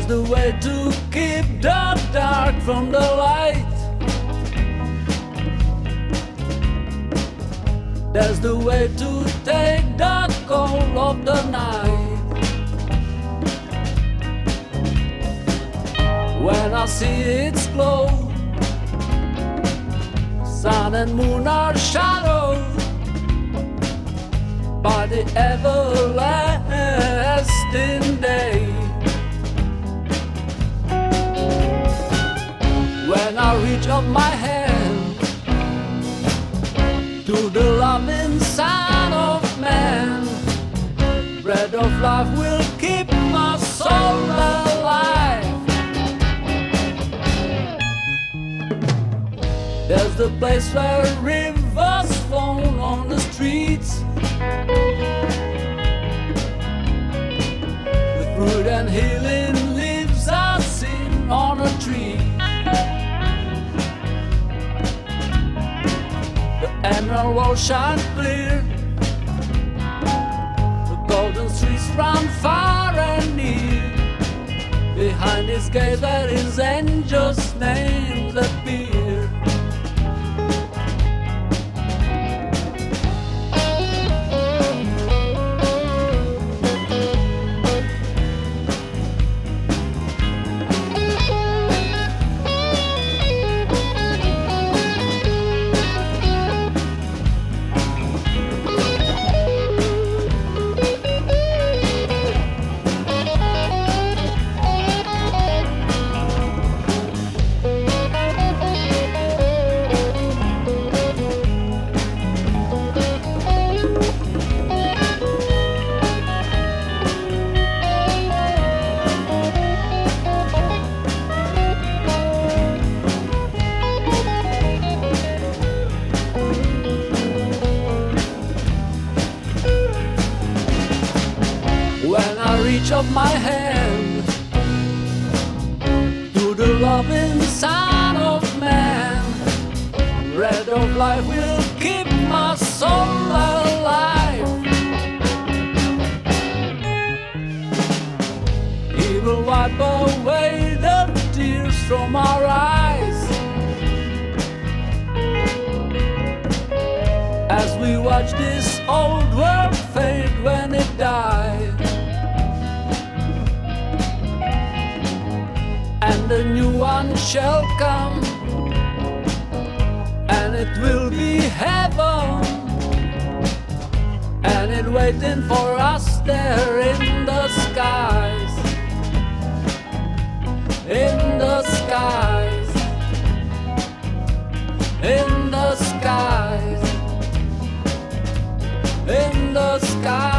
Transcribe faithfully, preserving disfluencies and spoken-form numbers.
the way to keep the dark from the light. There's the way to take the cold of the night. When I see its glow, sun and moon are shadowed by the everlasting day. When I reach up my hand to the loving Son of Man, bread of life will keep my soul alive. There's the place where rivers flow on the streets, the fruit and healing leaves are seen on a tree. The emerald walls shine clear, the golden streets run far and near. Behind his gaze where his angels' names appear. When I reach up my hand to the loving Son of Man, bread of life will keep my soul alive. He will wipe away the tears from our eyes as we watch this old world fade when it dies. And a new one shall come, and it will be heaven, and it waiting for us there in the skies, in the skies, in the skies, in the skies.